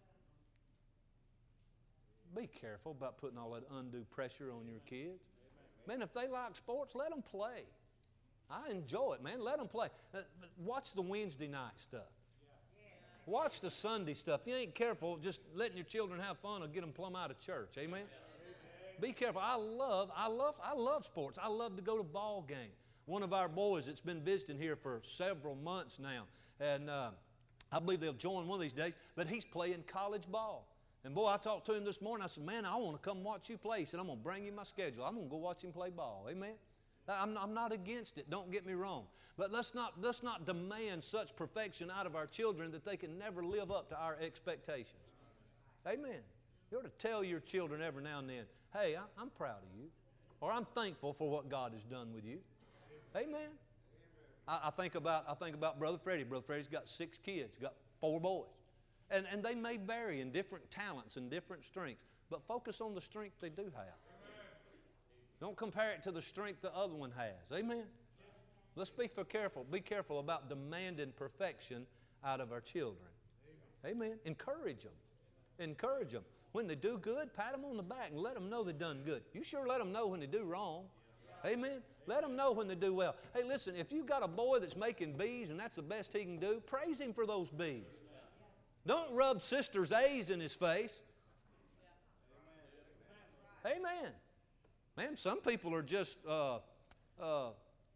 Be careful about putting all that undue pressure on your kids. Man, if they like sports, let them play. I enjoy it, man. Let them play. Watch the Wednesday night stuff. Watch the Sunday stuff. If you ain't careful, just letting your children have fun will get them plumb out of church. Amen? Amen? Be careful. I love, I love, I love sports. I love to go to ball games. One of our boys that's been visiting here for several months now, and uh, I believe they'll join one of these days, but he's playing college ball. And boy, I talked to him this morning. I said, man, I want to come watch you play. He said, I'm going to bring you my schedule. I'm going to go watch him play ball. Amen? I'm, I'm not against it, don't get me wrong. But let's not, let's not demand such perfection out of our children that they can never live up to our expectations. Amen. You ought to tell your children every now and then, hey, I, I'm proud of you. Or I'm thankful for what God has done with you. Amen. I, I, think about, I think about Brother Freddie. Brother Freddie's got six kids, got four boys. And, and they may vary in different talents and different strengths, but focus on the strength they do have. Don't compare it to the strength the other one has. Amen? Let's be for careful. Be careful about demanding perfection out of our children. Amen. Encourage them. Encourage them. When they do good, pat them on the back and let them know they've done good. You sure let them know when they do wrong. Amen. Let them know when they do well. Hey, listen, if you've got a boy that's making B's and that's the best he can do, praise him for those B's. Don't rub sister's A's in his face. Amen. Man, some people are just, uh, uh,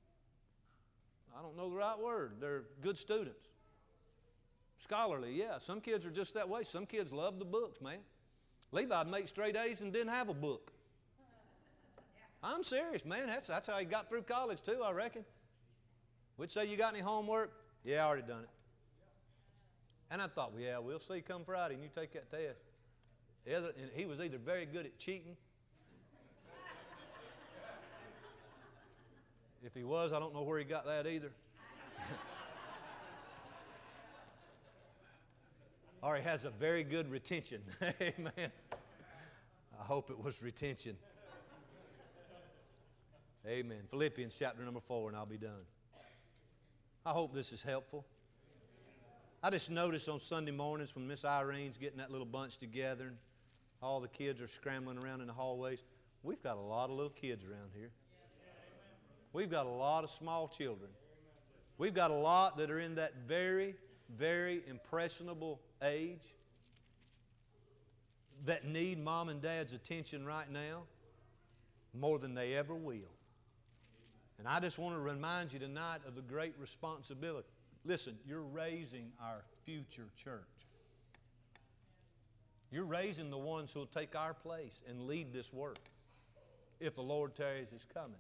I don't know the right word. They're good students. Scholarly, yeah. Some kids are just that way. Some kids love the books, man. Levi made straight A's and didn't have a book. I'm serious, man. That's, that's how he got through college, too, I reckon. We'd say, you got any homework? Yeah, I already done it. And I thought, well, yeah, we'll see come Friday and you take that test. Either, and he was either very good at cheating. If he was, I don't know where he got that either. Or he has a very good retention. Amen. I hope it was retention. Amen. Philippians chapter number four, and I'll be done. I hope this is helpful. I just noticed on Sunday mornings when Miss Irene's getting that little bunch together and all the kids are scrambling around in the hallways, we've got a lot of little kids around here. We've got a lot of small children. We've got a lot that are in that very, very impressionable age that need mom and dad's attention right now more than they ever will. And I just want to remind you tonight of the great responsibility. Listen, you're raising our future church. You're raising the ones who will take our place and lead this work if the Lord tarries is coming.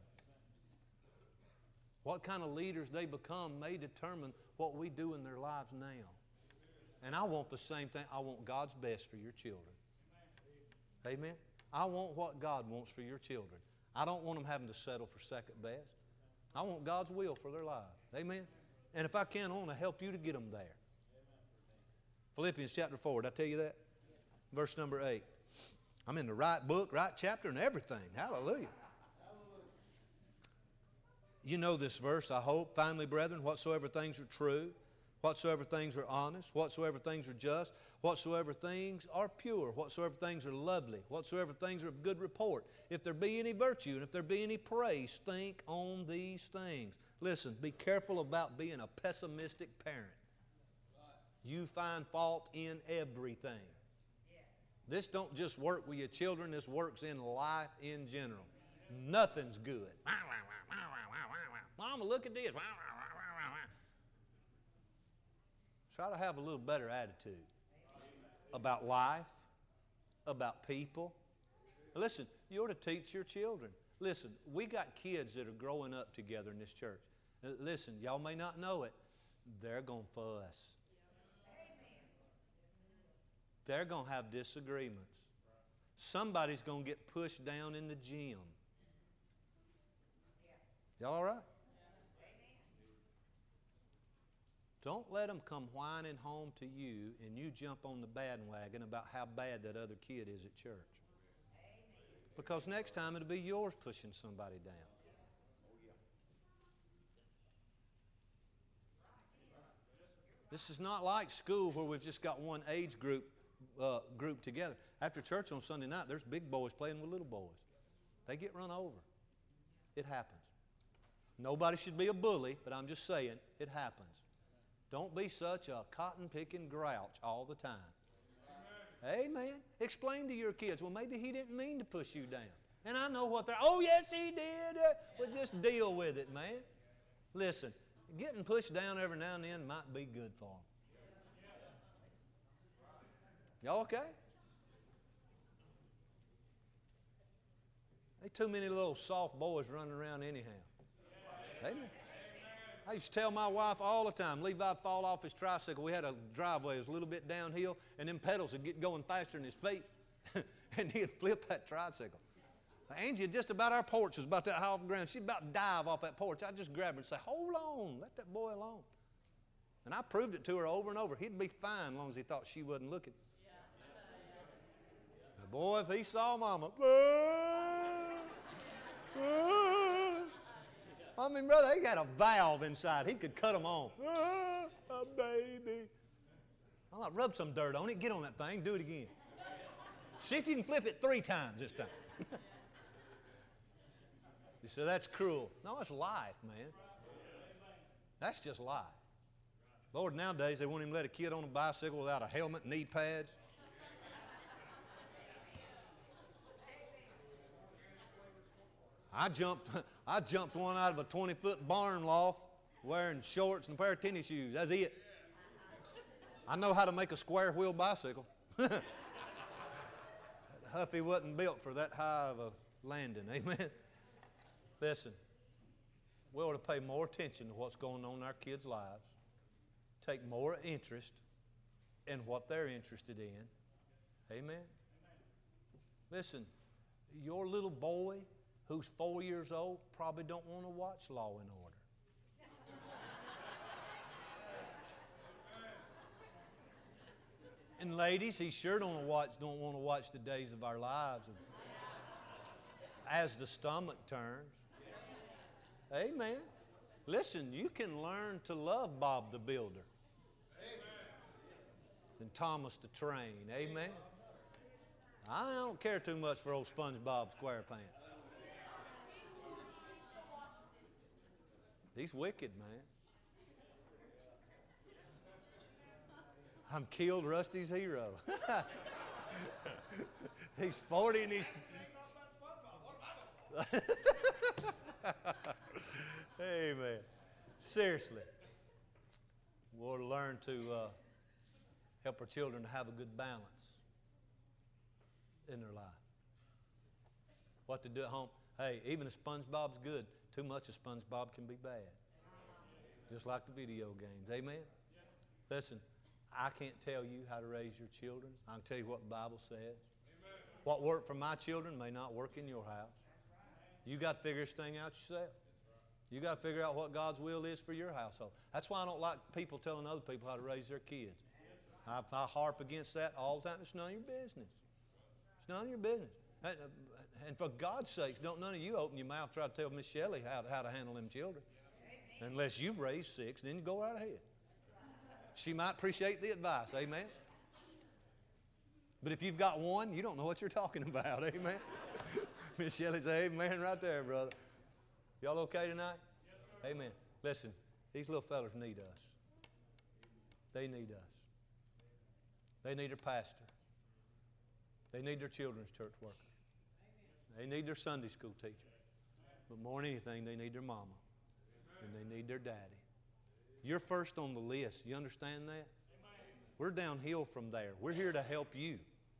What kind of leaders they become may determine what we do in their lives now. And I want the same thing. I want God's best for your children. Amen? I want what God wants for your children. I don't want them having to settle for second best. I want God's will for their lives. Amen? And if I can, I want to help you to get them there. Philippians chapter four, did I tell you that? Verse number eight. I'm in the right book, right chapter, and everything. Hallelujah. You know this verse, I hope. Finally, brethren, whatsoever things are true, whatsoever things are honest, whatsoever things are just, whatsoever things are pure, whatsoever things are lovely, whatsoever things are of good report, if there be any virtue and if there be any praise, think on these things. Listen, be careful about being a pessimistic parent. You find fault in everything. This don't just work with your children, this works in life in general. Nothing's good. Mama, look at this. Try to have a little better attitude about life, about people. Listen, you ought to teach your children. Listen, we got kids that are growing up together in this church. Listen, y'all may not know it. They're going to fuss. They're going to have disagreements. Somebody's going to get pushed down in the gym. Y'all all right? Don't let them come whining home to you and you jump on the bandwagon about how bad that other kid is at church. Because next time it'll be yours pushing somebody down. This is not like school where we've just got one age group uh, group together. After church on Sunday night, there's big boys playing with little boys. They get run over. It happens. Nobody should be a bully, but I'm just saying, it happens. Don't be such a cotton-picking grouch all the time. Amen. Amen. Explain to your kids, well, maybe he didn't mean to push you down. And I know what they're, oh, yes, he did. Well, just deal with it, man. Listen, getting pushed down every now and then might be good for them. Y'all okay? Ain't too many little soft boys running around anyhow. Amen. I used to tell my wife all the time, Levi'd fall off his tricycle. We had a driveway, it was a little bit downhill, and them pedals would get going faster than his feet, and he'd flip that tricycle. Angie, just about our porch was about that high off the ground. She'd about dive off that porch. I'd just grab her and say, hold on, let that boy alone. And I proved it to her over and over. He'd be fine as long as he thought she wasn't looking. But boy, if he saw Mama, I mean, brother, he got a valve inside. He could cut them on. Ah, a baby. I'm like, rub some dirt on it. Get on that thing. Do it again. See if you can flip it three times this time. You say, that's cruel. No, it's life, man. That's just life. Lord, nowadays they won't even let a kid on a bicycle without a helmet, knee pads. I jumped, I jumped one out of a twenty-foot barn loft wearing shorts and a pair of tennis shoes. That's it. I know how to make a square wheel bicycle. Huffy wasn't built for that high of a landing. Amen. Listen, we ought to pay more attention to what's going on in our kids' lives. Take more interest in what they're interested in. Amen. Listen, your little boy who's four years old probably don't want to watch Law and Order. And ladies, he sure don't watch, don't want to watch The Days of Our Lives as the stomach turns. Amen. Listen, you can learn to love Bob the Builder and Thomas the Train. Amen. I don't care too much for old SpongeBob SquarePants. He's wicked, man. I'm killed Rusty's hero. He's forty and he's... Amen. Seriously. We ought to learn to uh, help our children to have a good balance in their life. What to do at home. Hey, even if SpongeBob's good, too much of SpongeBob can be bad. Just like the video games. Amen? Listen, I can't tell you how to raise your children. I can tell you what the Bible says. Amen. What worked for my children may not work in your house. You got to figure this thing out yourself. You got to figure out what God's will is for your household. That's why I don't like people telling other people how to raise their kids. I, I harp against that all the time. It's none of your business. It's none of your business. And, and for God's sakes, don't none of you open your mouth and try to tell Miss Shelley how, how to handle them children. Unless you've raised six, then you go right ahead. She might appreciate the advice, amen? But if you've got one, you don't know what you're talking about, amen? Miss Shelley said, amen right there, brother. Y'all okay tonight? Yes, amen. Listen, these little fellas need us. They need us. They need their pastor. They need their children's church worker. They need their Sunday school teacher. But more than anything, they need their mama. And they need their daddy. You're first on the list. You understand that? We're downhill from there. We're here to help you.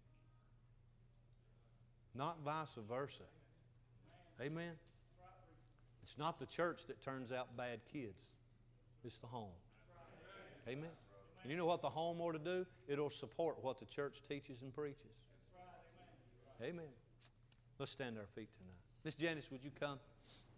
Not vice versa. Amen? It's not the church that turns out bad kids. It's the home. Amen? And you know what the home ought to do? It'll support what the church teaches and preaches. Amen. Let's stand to our feet tonight. Miss Janice, would you come?